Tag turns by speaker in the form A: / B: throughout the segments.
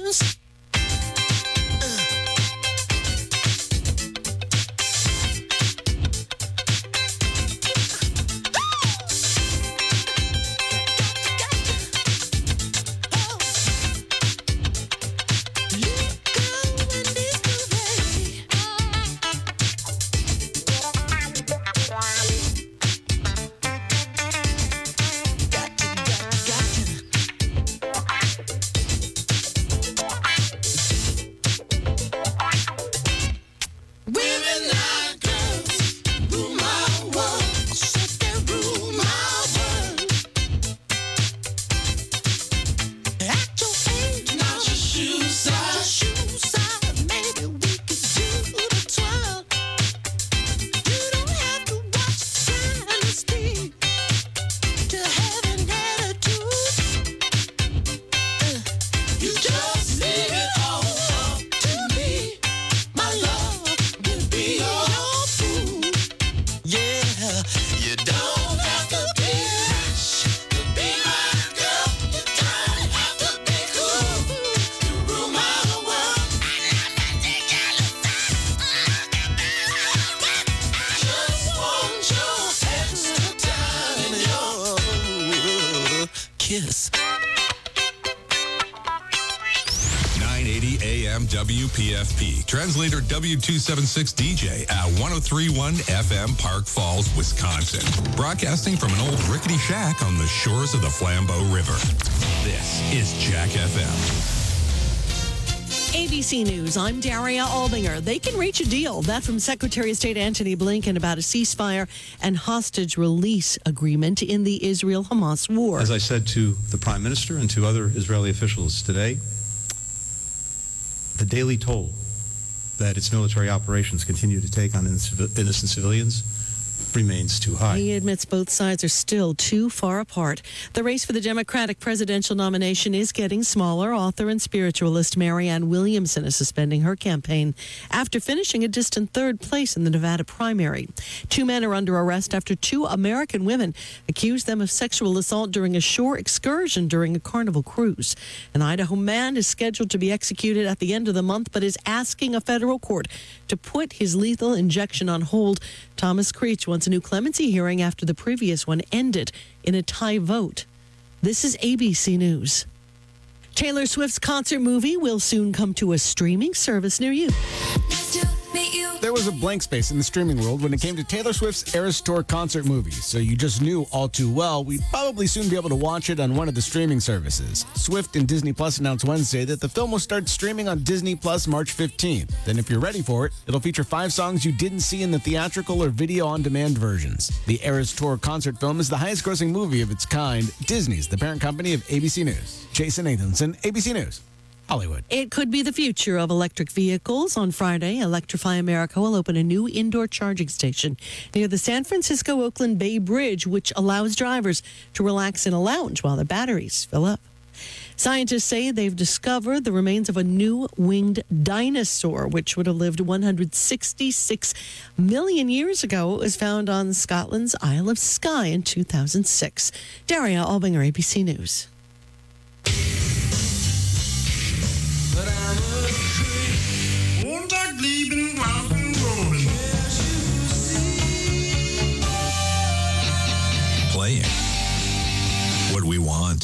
A: Kiss.
B: 980 AM WPFP. Translator W276 DJ at 1031 FM Park Falls, Wisconsin. Broadcasting from an old rickety shack on the shores of the Flambeau River. This is Jack FM.
C: ABC News, I'm Daria Albinger. They can reach a deal. That from Secretary of State Antony Blinken about a ceasefire and hostage release agreement in the Israel-Hamas war.
D: As I said to the Prime Minister and to other Israeli officials today, the daily toll that its military operations continue to take on innocent civilians remains too high.
C: He admits both sides are still too far apart. The race for the Democratic presidential nomination is getting smaller. Author and spiritualist Marianne Williamson is suspending her campaign after finishing a distant third place in the Nevada primary. 2 men are under arrest after 2 American women accused them of sexual assault during a shore excursion during a Carnival cruise. An Idaho man is scheduled to be executed at the end of the month, but is asking a federal court to put his lethal injection on hold. Thomas Creech wants a new clemency hearing after the previous one ended in a tie vote. This is ABC News. Taylor Swift's concert movie will soon come to a streaming service near you.
E: There was a blank space in the streaming world when it came to Taylor Swift's Eras Tour concert movie, so you just knew all too well we'd probably soon be able to watch it on one of the streaming services. Swift and Disney Plus announced Wednesday that the film will start streaming on Disney Plus March 15th. Then if you're ready for it, it'll feature 5 songs you didn't see in the theatrical or video-on-demand versions. The Eras Tour concert film is the highest-grossing movie of its kind. Disney's the parent company of ABC News. Jason Nathanson, ABC News. Hollywood.
C: It could be the future of electric vehicles. On Friday, Electrify America will open a new indoor charging station near the San Francisco-Oakland Bay Bridge, which allows drivers to relax in a lounge while their batteries fill up. Scientists say they've discovered the remains of a new winged dinosaur, which would have lived 166 million years ago. It was found on Scotland's Isle of Skye in 2006. Daria Albinger, ABC News.
B: Playing what we want.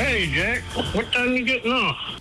F: Hey, Jack. What time you getting off?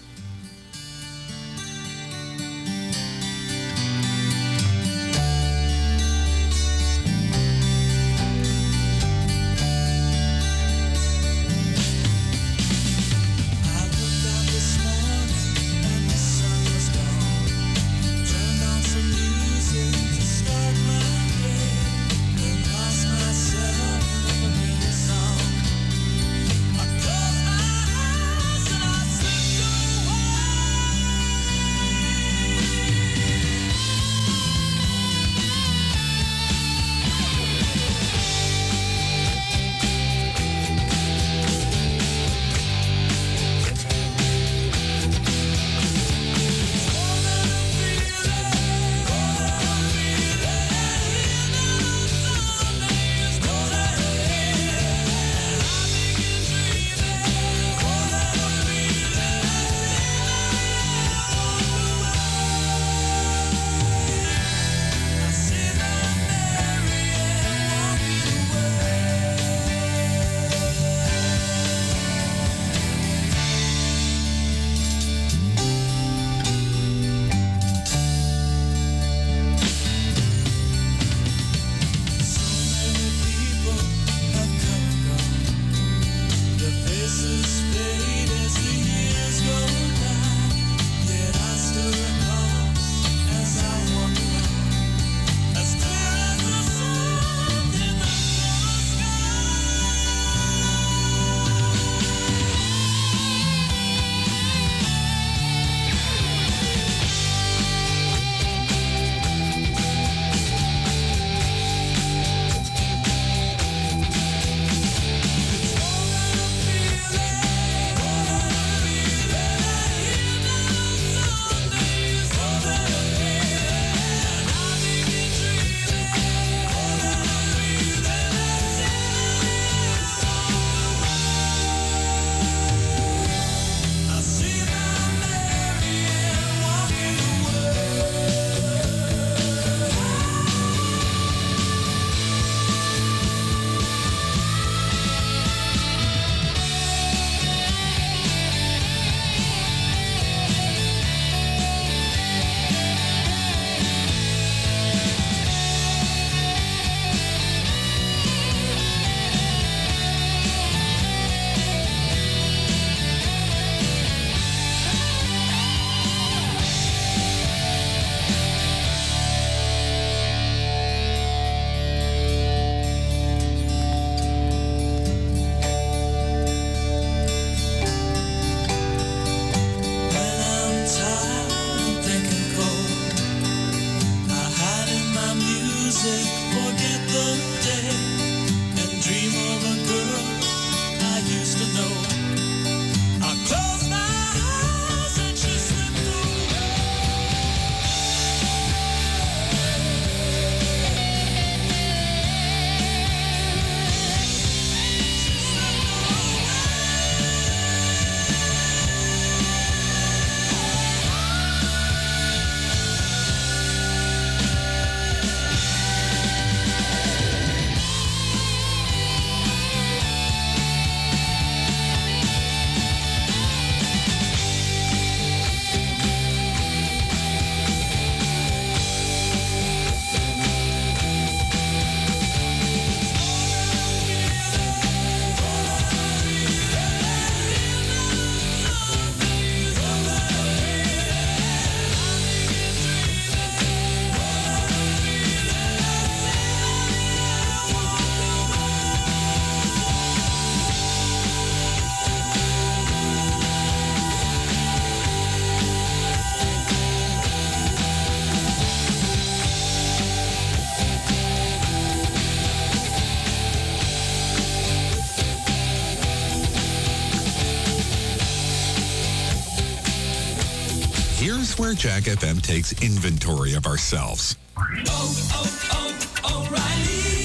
B: Here's where Jack FM takes inventory of ourselves.
A: O'Reilly.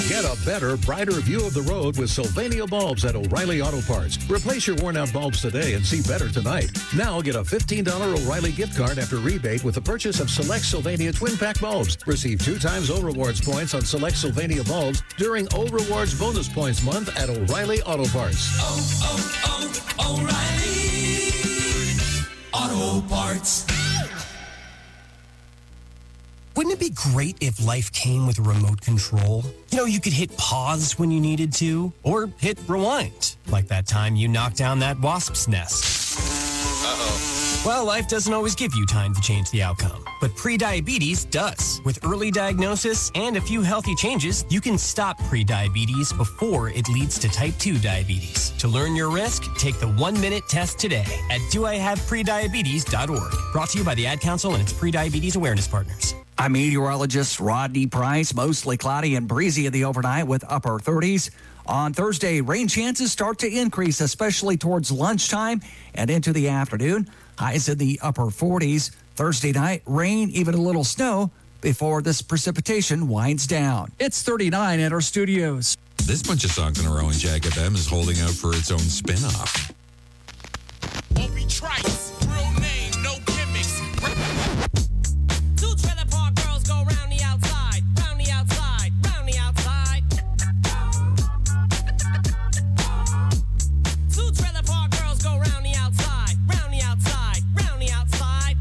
G: Get a better, brighter view of the road with Sylvania bulbs at O'Reilly Auto Parts. Replace your worn-out bulbs today and see better tonight. Now get a $15 O'Reilly gift card after rebate with the purchase of select Sylvania Twin Pack bulbs. Receive 2 times O Rewards points on select Sylvania bulbs during O Rewards Bonus Points Month at O'Reilly Auto Parts.
A: O'Reilly Auto Parts.
H: Wouldn't it be great if life came with a remote control? You know, you could hit pause when you needed to, or hit rewind, like that time you knocked down that wasp's nest. Uh-oh. Well, life doesn't always give you time to change the outcome, but prediabetes does. With early diagnosis and a few healthy changes, you can stop prediabetes before it leads to type 2 diabetes. To learn your risk, take the 1-minute test today at doihaveprediabetes.org. Brought to you by the Ad Council and its prediabetes awareness partners.
I: I'm meteorologist Rodney Price. Mostly cloudy and breezy in the overnight with upper 30s. On Thursday, rain chances start to increase, especially towards lunchtime and into the afternoon. Highs in the upper 40s. Thursday night, rain, even a little snow before this precipitation winds down. It's 39 at our studios.
B: This bunch of songs in a row in Jag FM is holding out for its own spin-off.
A: Obi Trice, real name, no gimmicks.
J: Two trailer park girls go round the outside, round the outside, round the outside. Two trailer park girls go round the outside, round the outside, round the outside.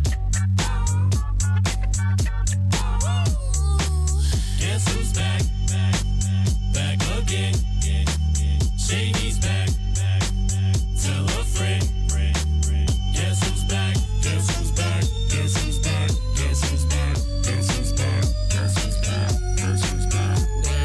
A: Guess who's back, back again. Shady's back, tell a friend. Guess who's back, guess who's back, guess who's back, guess who's back, guess who's back, guess who's back, guess who's back.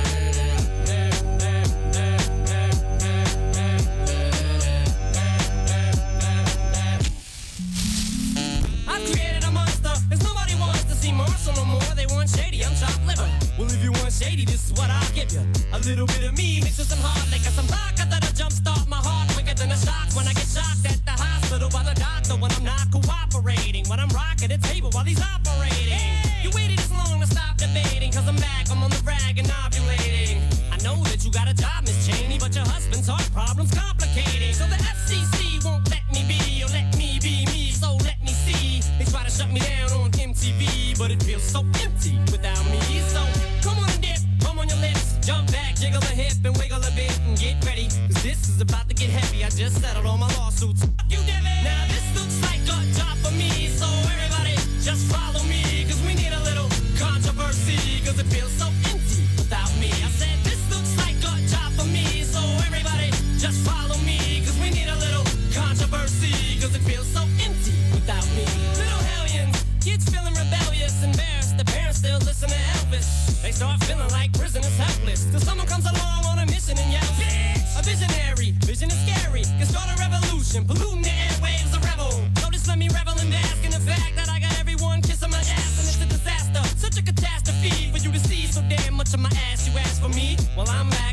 J: I've created a monster, cause nobody wants to see Marshall no more. They want Shady, I'm chopped liver. Well, if you want Shady, this is what I'll give you. A little bit of me mixed with some hard liquor, some vodka that'll jumpstart my heart quicker than a shock when I get shocked at the hospital by the doctor when I'm not cooperating. When I'm rocking the table while he's operating. You waited this long to stop debating, cause I'm back, I'm on the rag and ovulating. I know that you got a job, Miss Cheney, but your husband's heart problem's complicating. So the FCC won't let me be, or let me be me, so let me see. They try to shut me down on MTV, but it feels so empty without me. So come on and dip, come on your lips, jump back, jiggle a hip and wiggle a bit and get ready, cause this is about to get heavy. I just settled all my lawsuits. Fuck you, Devin. Now this looks like a job for me, so everybody just follow me, cause we need a little controversy, cause it feels so empty without me. I said this looks like a job for me, so everybody just follow me, cause we need a little controversy, cause it feels so empty without me. Little hellions, kids feeling rebellious, embarrassed, the parents still listen to Elvis. They start feeling like prisoners helpless, till someone comes along on a mission and yells, bitch! A visionary, vision is scary, can start a revolution, polluting the airwaves, a rebel. So just let me revel and bask in the fact that I got everyone kissing my ass, and it's a disaster, such a catastrophe for you to see so damn much of my ass. You ask for me, well I'm back.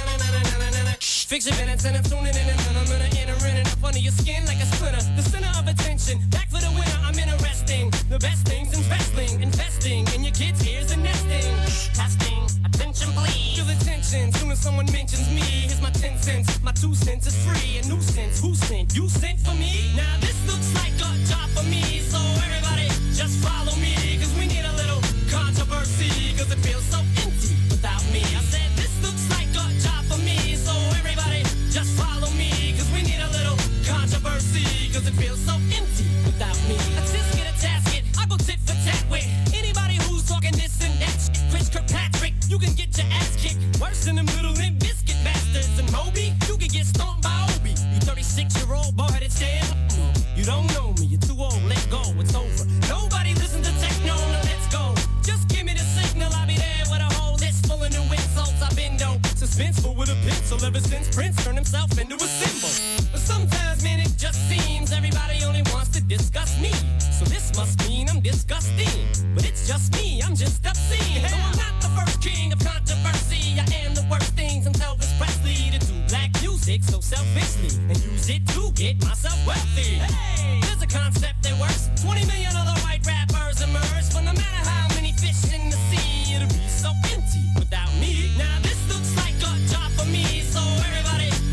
J: Fix your minutes and I'm tuning in and I'm gonna enter in and up under your skin like a splinter. The center of attention, back for the winner, I'm interesting. The best things in wrestling, investing in your kids' ears and nesting. Testing, attention please. Feel attention, soon as someone mentions me, here's my 10 cents. My 2 cents is free, a nuisance. Who sent? You sent for me? Now this looks like a job for me, so everybody just follow me, cause we need a little controversy, cause it feels so empty without me. I said this looks like a job for me, so everybody just follow me, cause we need a little controversy, cause it feels so empty without me. I just get a tasket, I go tit for tat with anybody who's talking this and that shit. Chris Kirkpatrick, you can get your ass kicked worse than them little Limp Bizkit bastards. And Moby, you can get stomped by Obi. You 36-year-old boy that's damn. You don't know me, you're too old, let go, it's over. Nobody listen to techno, now let's go. Just give me the signal, I'll be there with a whole list full of new insults. I've been though suspenseful with a pencil ever since Prince turned himself into a symbol. But sometimes, man, it just seems everybody only wants to discuss me. So this must mean I'm disgusting. But it's just me, I'm just obscene. So I'm not the first king of controversy. I am the worst things I'm Elvis Presley to do black music so selfishly and use it to get myself wealthy. Hey, there's a concept that works. 20 million other white rappers emerge, but no matter how many fish in the sea, it'll be so empty without me. Now this looks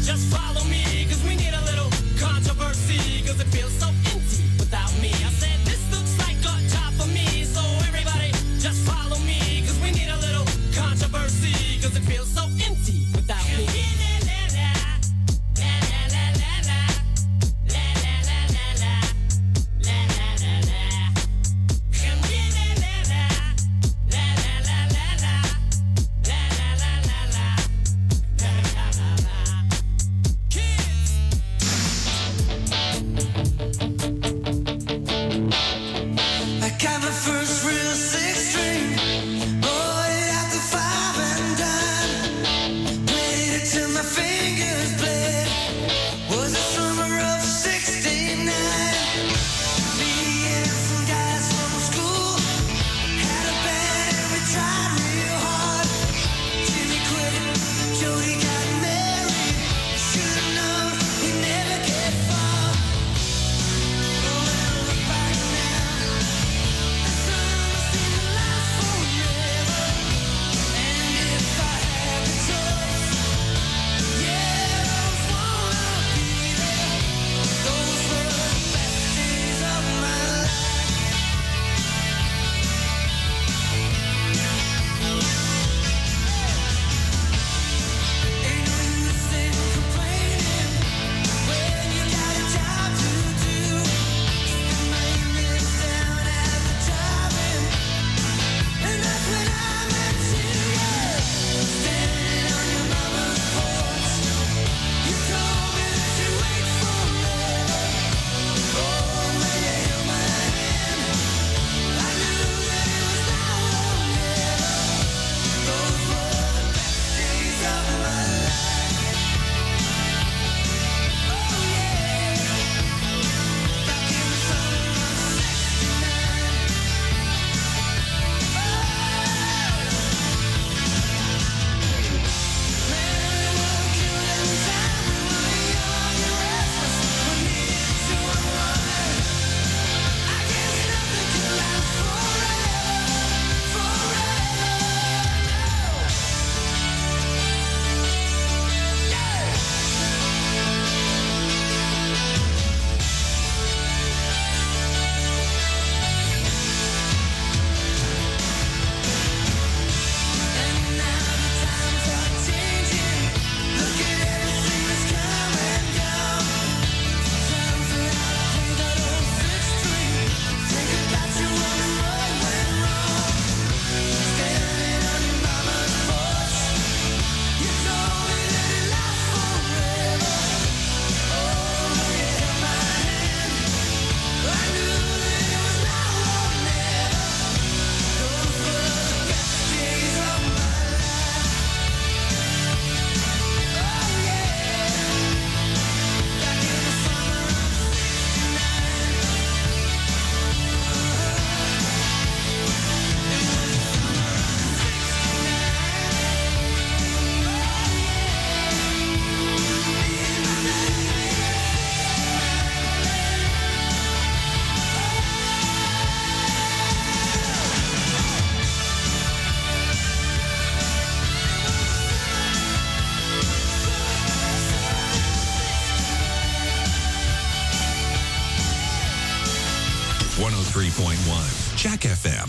J: just follow me, cause we need a little controversy, cause it feels so empty without me. I said, this looks like a job for me, so everybody just follow me, cause we need a little controversy, cause it feels so empty without me.
B: Jack FM.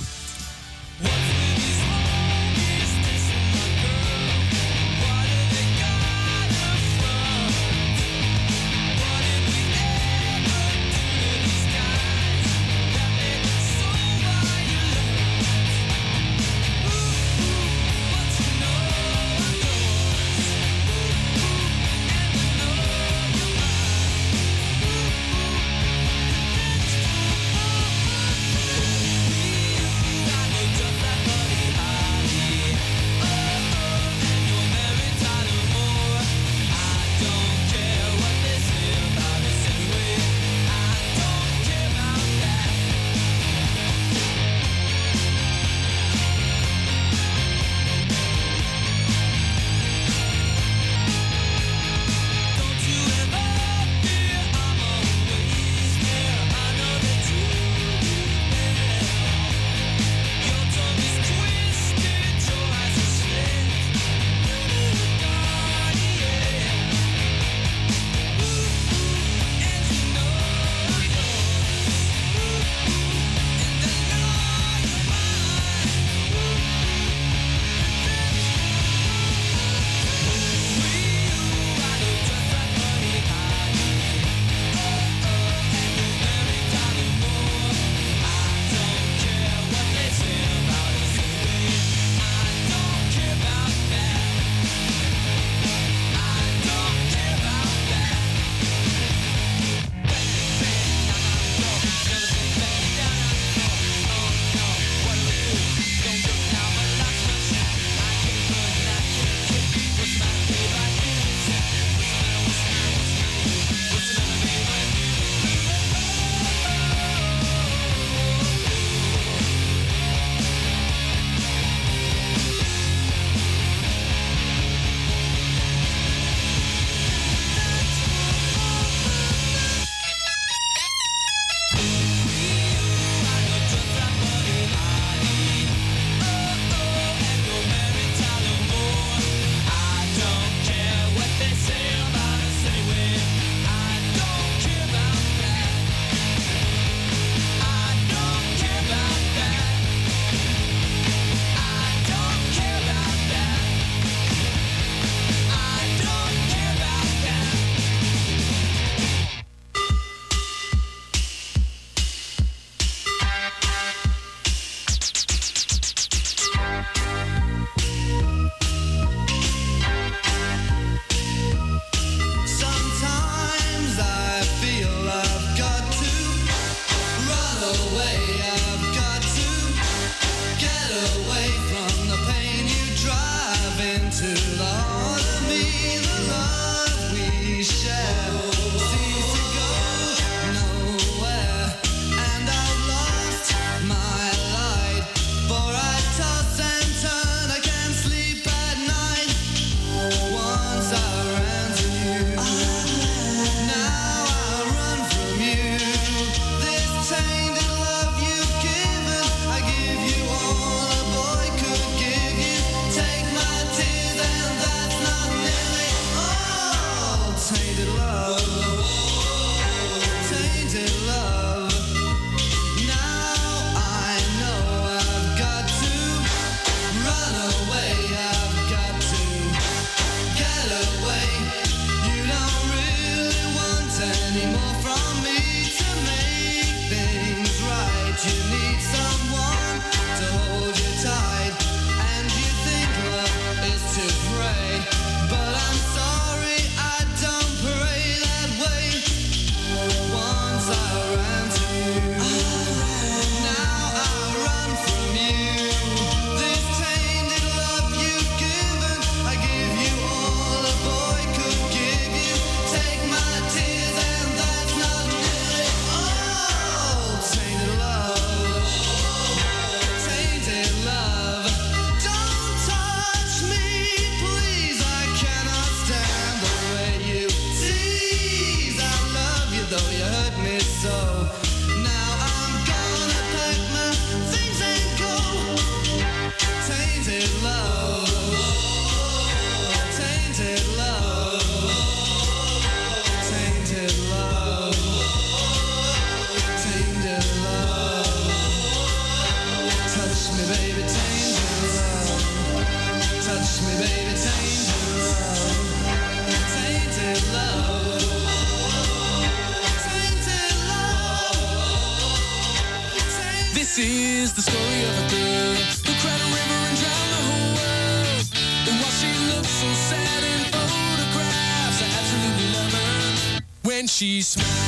A: This is the story of a girl who cried a river and drowned the whole world. And while she looks so sad in photographs, I absolutely love her when she smiles.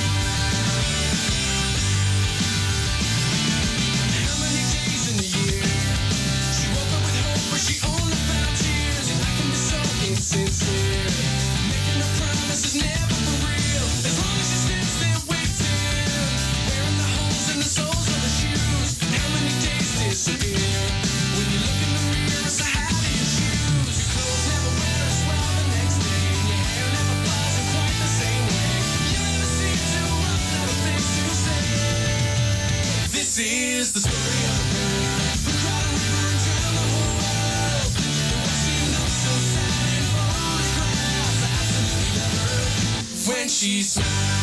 A: How many days in a year she woke up with hope, but she only found tears? And I can be so insincere, making no promises, never for real. As long as she sits there waiting, wearing the holes in the soles of her shoes. How many days disappear when you look in the mirror? So how do you choose? Your clothes never wear as well the next day, and your hair never flies in quite the same way. You never seem to run out of things to say. This is the story of a girl who cried a river and drowned the whole world. And while she looks so sad in photographs, I absolutely love her when she smiles.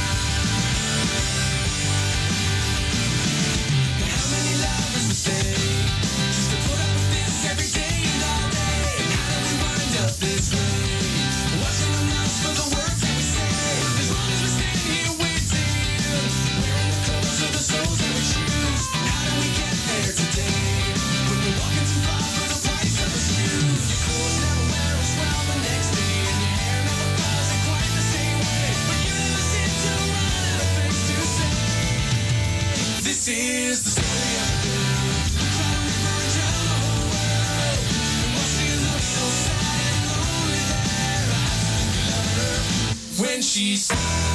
A: How many lovers would stay just to put up with this every day and all day? And how do we wind up this way? Watching the mouths for the words that we say. As long as we stand here waiting, wearing the clothes of the soles of our shoes. How do we get there today when we're walking too far for the price of a snooze? Your clothes never wear as well the next day, and your hair never falls in quite the same way. But you never seem to run out of things to say. This is the story of a girl who cried a river and drowned the whole world. And while she looks so sad and lonely there, I absolutely love her when she smiles.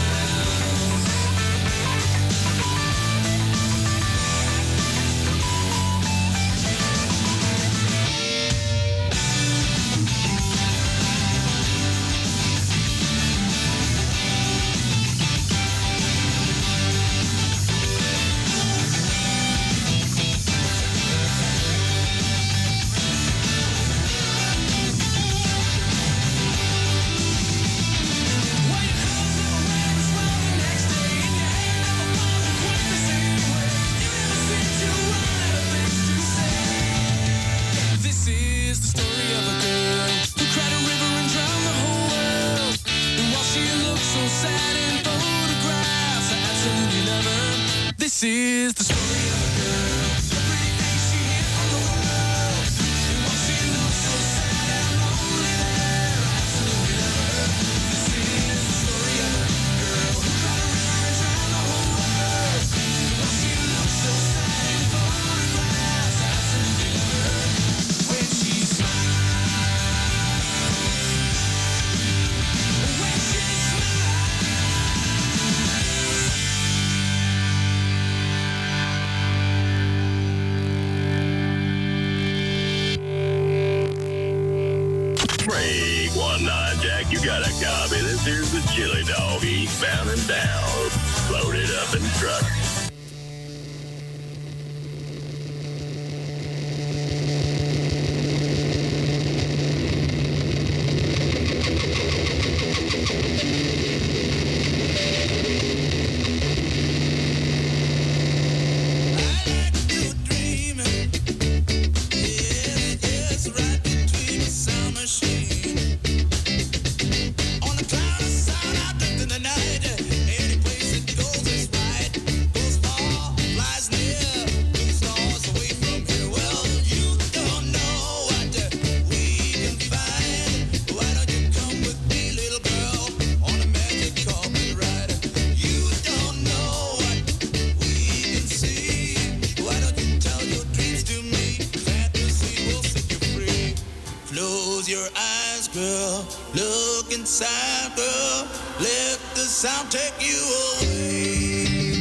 A: This is the story of a girl who cried a river and drowned the whole world. And while she looks so sad in photographs, I absolutely love her. This is the story of a girl, the pretty face she hid from the world. And while she looks so sad and lonely there, I absolutely love her. This is the story of a girl who cried a river and drowned the whole world. And while she looks so sad in photographs, I absolutely love her when she smiles. When she
K: Break 19 Jack, you got a copy. This here's the chili dog, eastbound and down. Loaded up in the truck.
A: Close your eyes, girl. Look inside, girl. Let the sound take you away.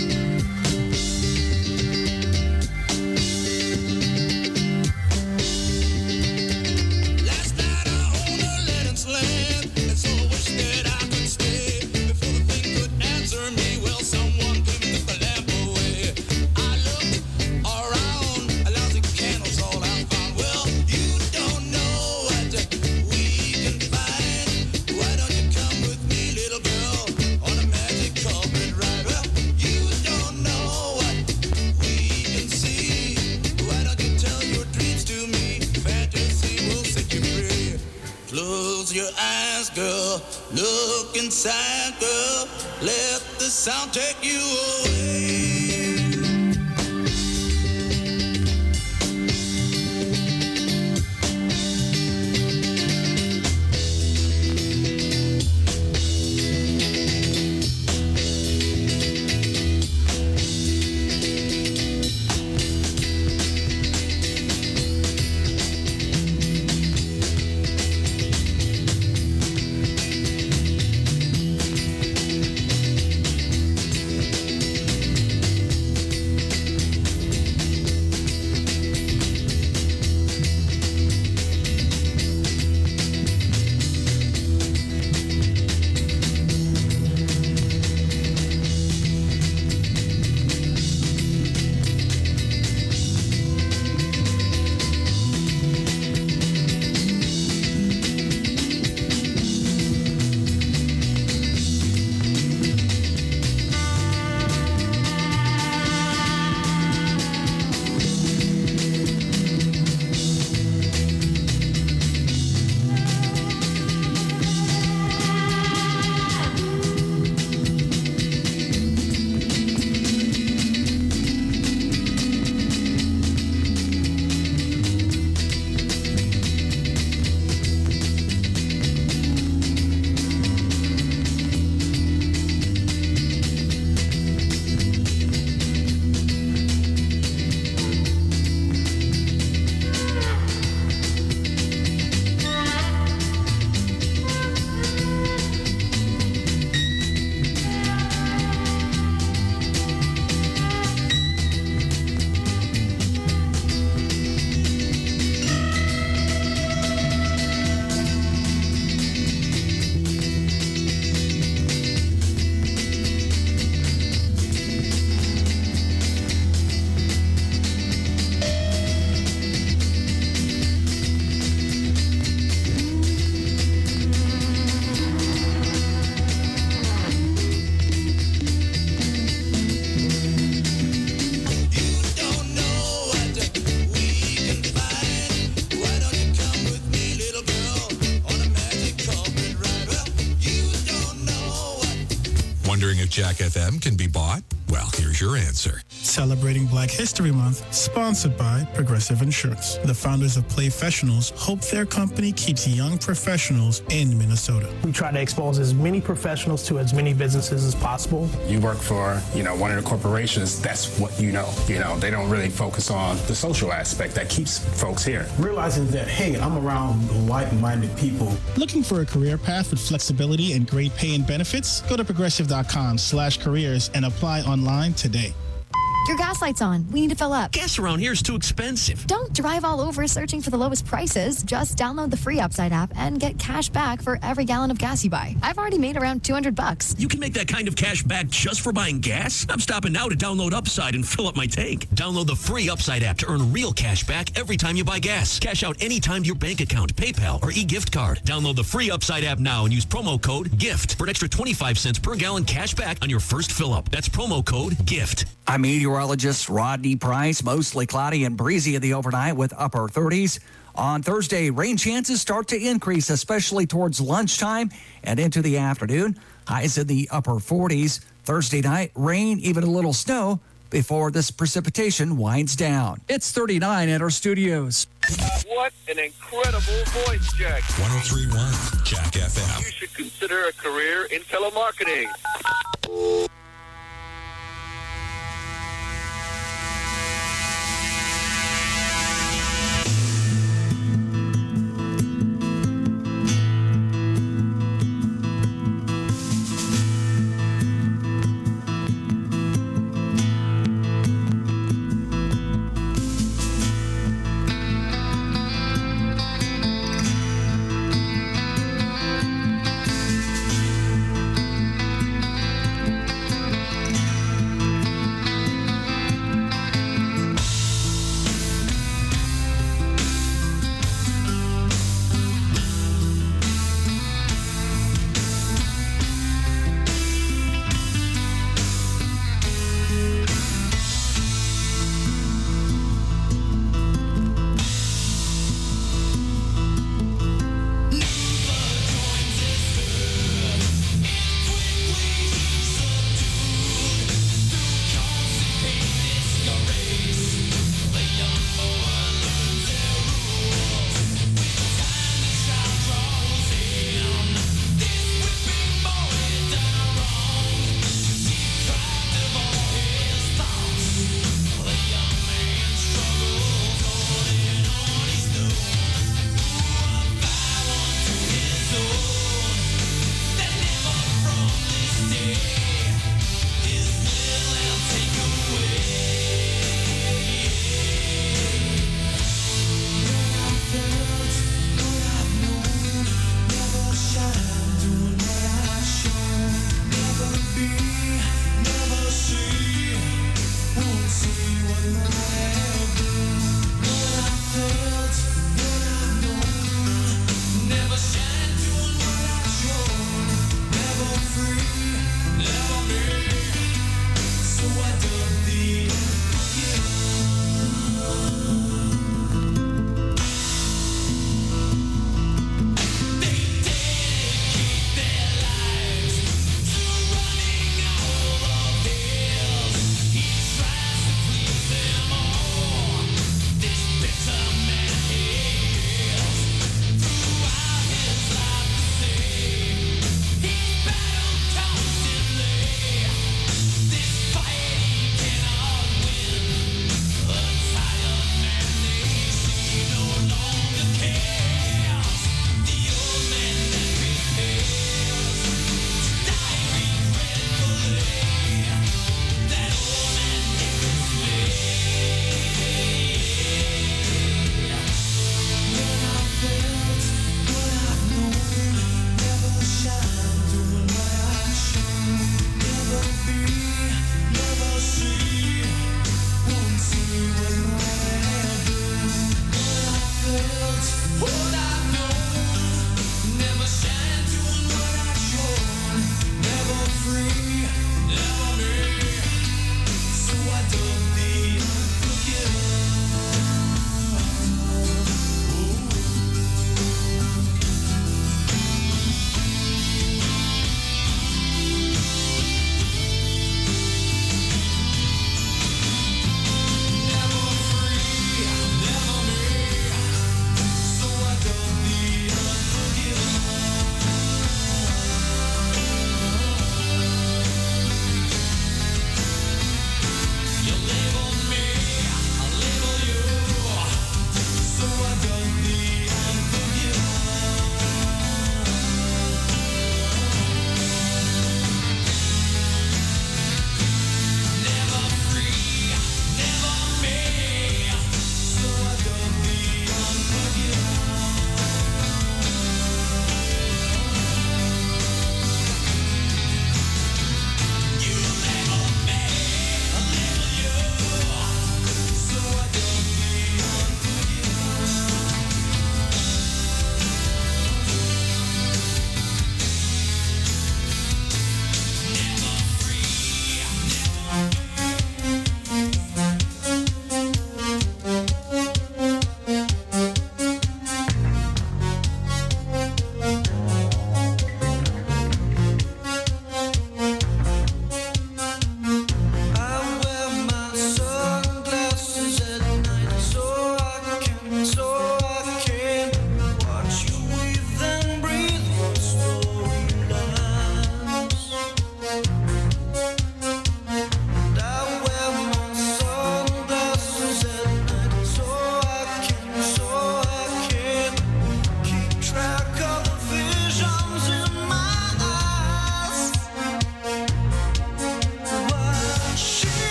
A: Last night I owned a Lennox land, and so I wish that I could stay. Before the thing could answer me, well, someone came and took the lamp away. I looked around, a lousy candle's all I found. Well, you don't know what we can find. Why don't you come with me, little girl, on a magic carpet ride? Well, you don't know what we can see. Why don't you tell your dreams to me? Fantasy will set you free. Close your eyes, girl. Look inside, girl. Let the sound take you away.
B: Wondering if Jack FM can be bought? Well, here's your answer.
L: Celebrating Black History Month, sponsored by Progressive Insurance. The founders of Playfessionals hope their company keeps young professionals in Minnesota.
M: We try to expose as many professionals to as many businesses as possible.
N: You work for, one of the corporations, that's what you know. They don't really focus on the social aspect that keeps folks here.
O: Realizing that, hey, I'm around like-minded people.
L: Looking for a career path with flexibility and great pay and benefits? Go to progressive.com/careers and apply online today.
P: Your gas light's on. We need to fill up.
Q: Gas around here is too expensive.
P: Don't drive all over searching for the lowest prices. Just download the free Upside app and get cash back for every gallon of gas you buy. I've already made around $200.
Q: You can make that kind of cash back just for buying gas? I'm stopping now to download Upside and fill up my tank. Download the free Upside app to earn real cash back every time you buy gas. Cash out anytime to your bank account, PayPal, or e-gift card. Download the free Upside app now and use promo code GIFT for an extra 25 cents per gallon cash back on your first fill up. That's promo code GIFT.
I: I'm meteorologist Rodney Price. Mostly cloudy and breezy in the overnight with upper 30s. On Thursday, rain chances start to increase, especially towards lunchtime and into the afternoon. Highs in the upper 40s. Thursday night, rain, even a little snow before this precipitation winds down. It's 39 at our studios.
R: What an incredible voice, Jack.
B: 103.1 Jack FM.
R: You should consider a career in telemarketing.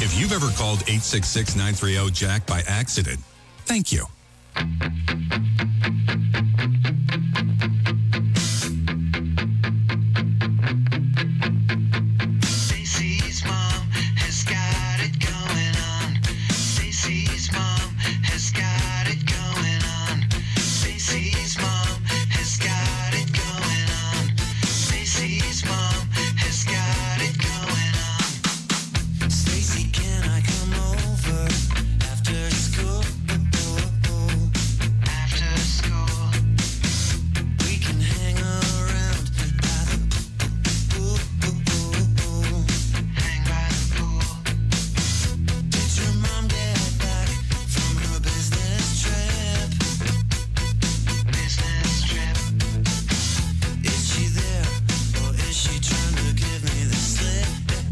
B: If you've ever called 866-930-JACK by accident, thank you.
S: Stacy's mom has got it going on. Stacy's mom has got it going on. Stacy's mom has got it going on. Stacy's mom has got it going on. Stacy, can I come over after school? After school, we can hang around by the pool. Hang by the pool. Did your mom get back from her business trip? Business trip. Is she there, or is she trying to give me the slip?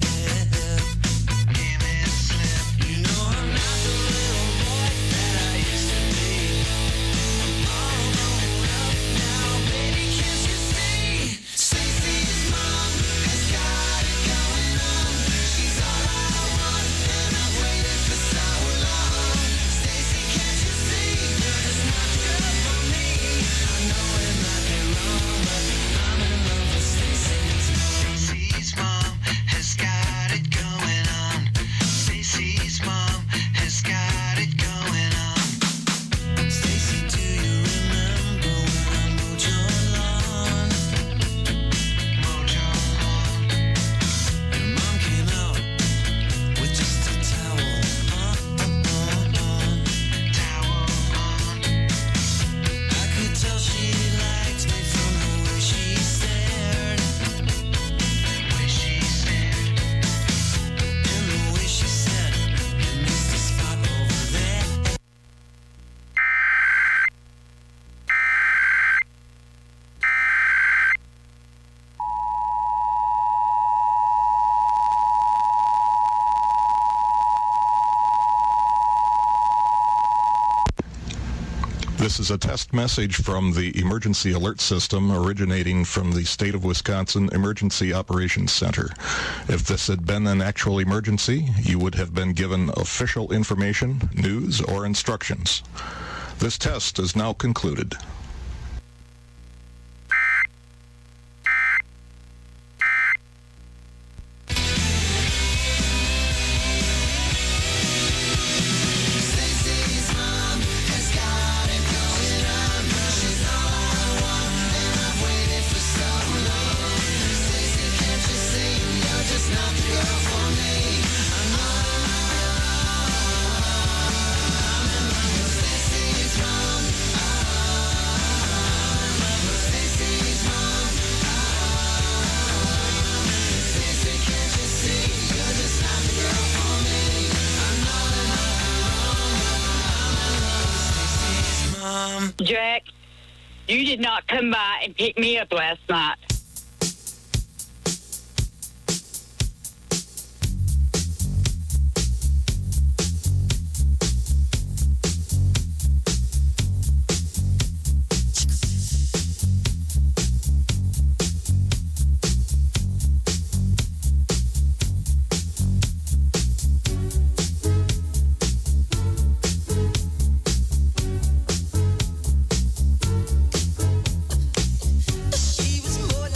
S: Give me the slip. You know I'm not the little boy that I used to be. I'm all grown up now, baby, can't you see? Stacy's mom has got it going on. She's all I want, and I've waited for so long. Stacy, can't you see? You're just not good for me. I know it might be wrong, but I'm in love with Stacy's mom. Stacy's mom has got it going on. Stacy's mom has got it going on. Stacy, do you remember when I mowed your lawn? Mowed your lawn. Your mom came out with just a towel on. Towel on. I could tell she liked me from the way she stared. Way she stared. And the way she said, "You missed a spot over there."
T: This is a test message from the Emergency Alert System originating from the State of Wisconsin Emergency Operations Center. If this had been an actual emergency, you would have been given official information, news, or instructions. This test is now concluded.
S: Stacy's mom has got it going on. She's all I want, and I've waited for so long. Stacy, can't you see? You're just not the girl for me. I know I'm in love with Stacy's mom. Stacy's mom. Stacy, can't you see? You're just not the girl for me. I know that I'm wrong, but I'm in love with Stacy's mom.
U: Jack, you did not come by and pick me up last night.
S: She was more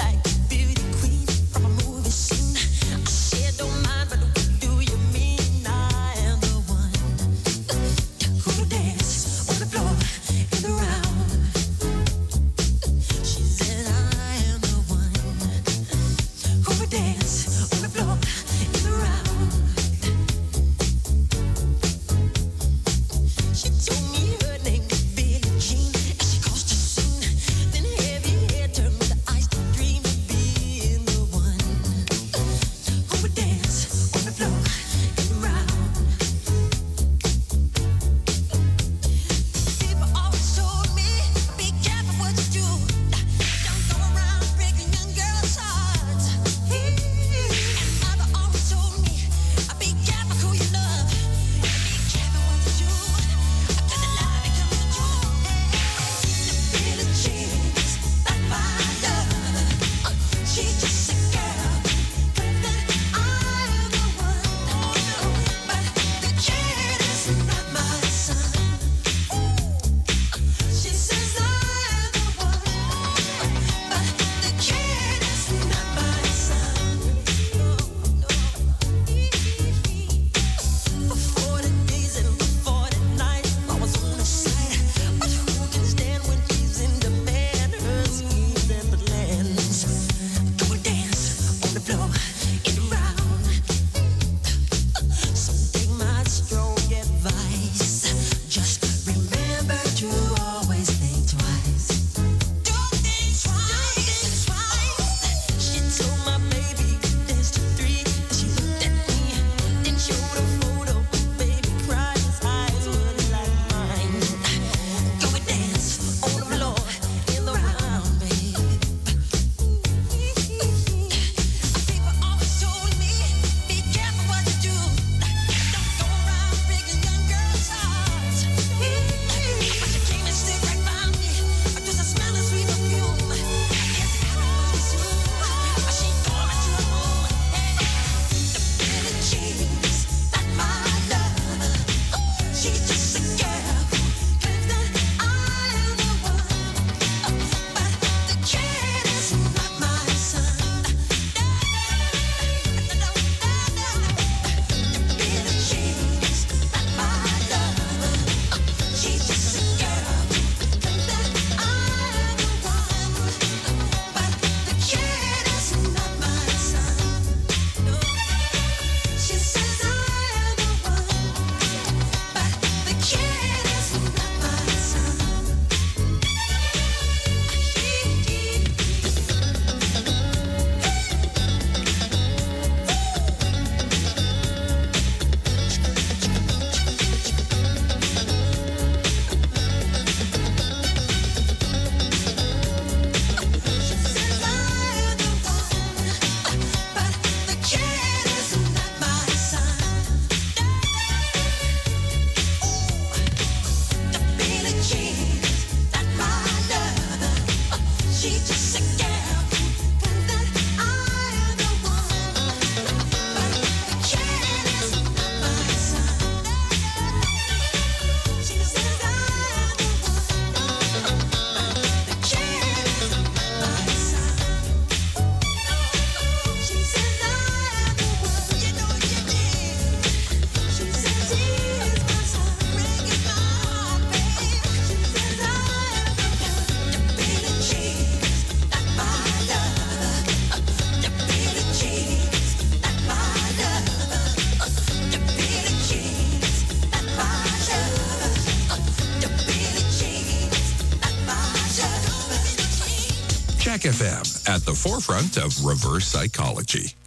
B: Talk FM, at the forefront of reverse psychology.